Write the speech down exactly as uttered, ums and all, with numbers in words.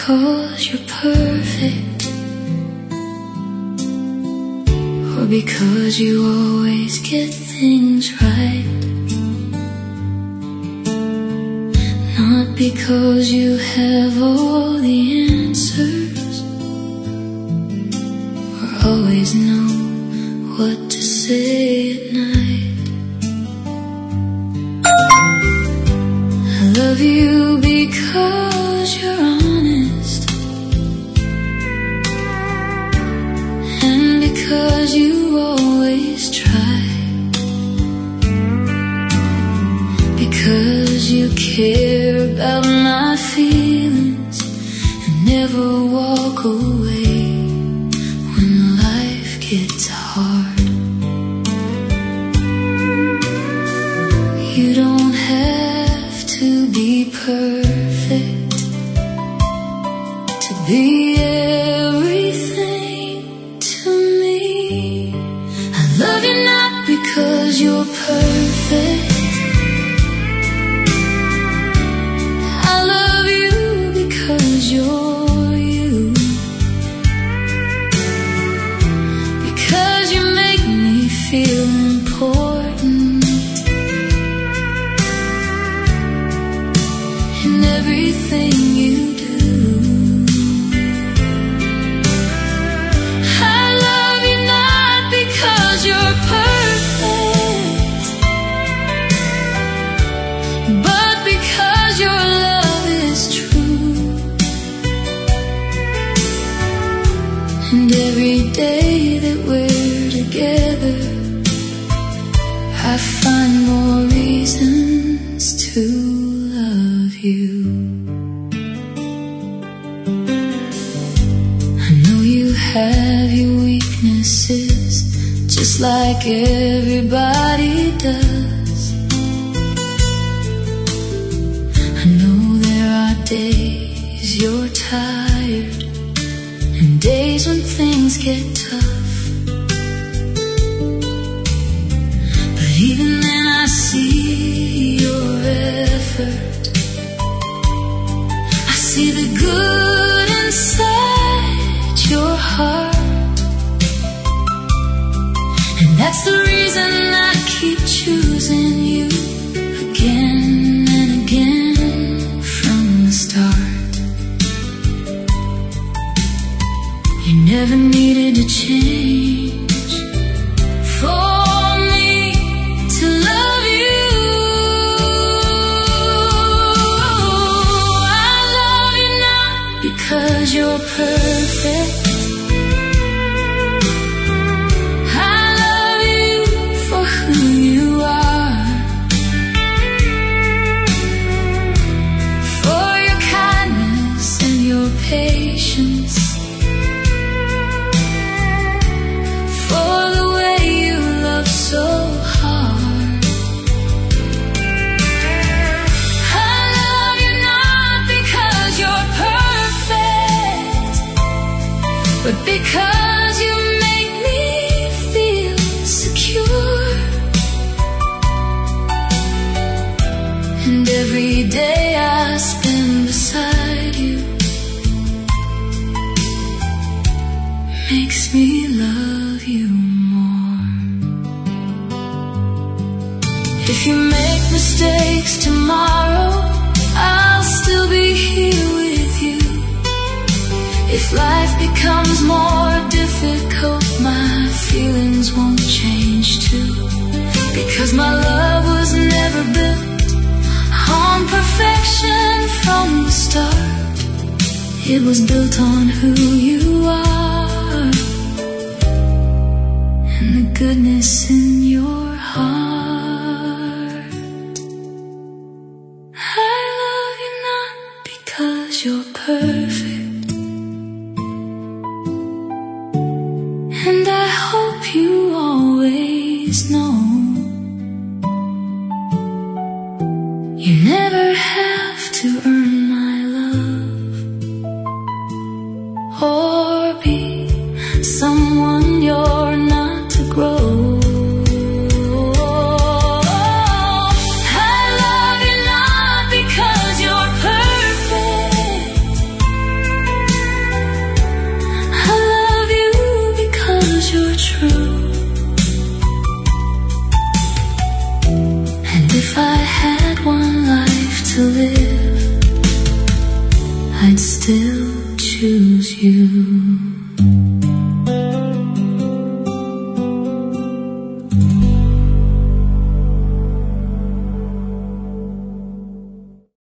because you're perfect, or because you always get things right. Not because you have all the answers, or always know what to say at night. I love you because you're honest, and because you always try, because you care about my feelings and never walk away when life gets hard. You don't have to be perfect to be everything to me. I love you not because you're perfect, I love you because you're you, because you make me feel important in everything you do. I love you not because you're perfect, but because your love is true. And every day that we're together, I find more reasons to love you. I know you have your weaknesses, just like everybody does. I know there are days you're tired, and days when things get tough. But even then I see your effort, I see the good inside your heart, and that's the reason I keep choosing you again and again from the start. You never needed to change for me to love you. I love you not because you're perfect, I love you for who you are, for your kindness and your patience, for the way you love so hard. I love you not because you're perfect, but because you make me feel secure. And every day I spend beside you makes me love you more. If you make mistakes tomorrow, I'll still be here with you. If life becomes more difficult, my feelings won't change too, because my love was never built on perfection from the start. It was built on who you are and the goodness in your heart. I love you not because you're perfect, and I hope you always know you never have to earn my love or be someone you're not to grow. I love you not because you're perfect, choose you.